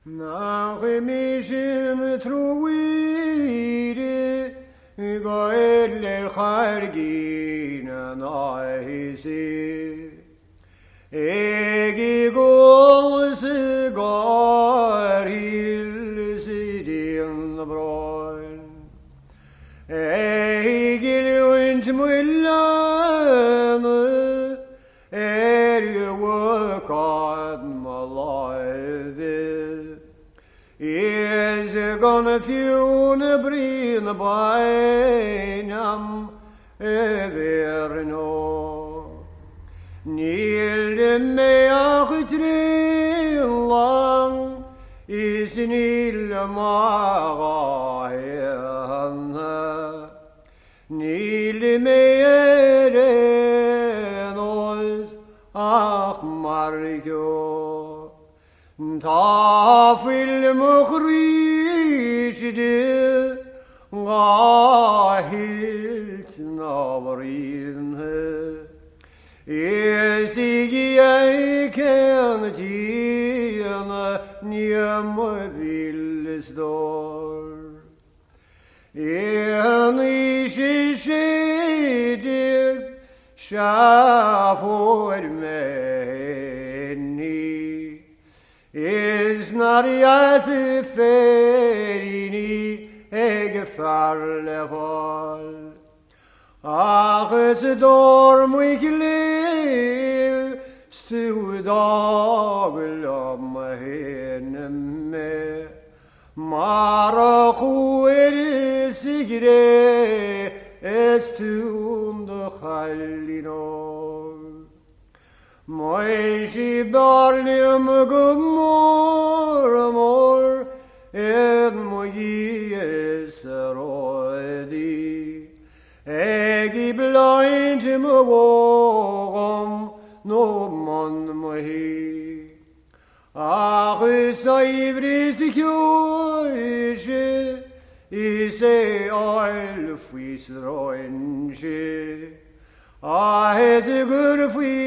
Nach mission truire goel khargina naisi egi gos gar hil sidin broin egi lunt mullan you work on my life is gonna feel the brin by nam ever no nil me achtre lang is nil ma nil me Margo Tafil Mukhrishde Gahilt Navrin Esigi Eiken Tien Niem Vilsdor En Ishishedig Shafur meni is not yet ferini egfarleval ach es dorm ik lev studaglam henne marachu sigre estund khallinor Moishi barlium gumor ed mogi eserodi egi blind mogom no mon mohi ach saivris kyoishe ise oil fis roinje ah het gur fis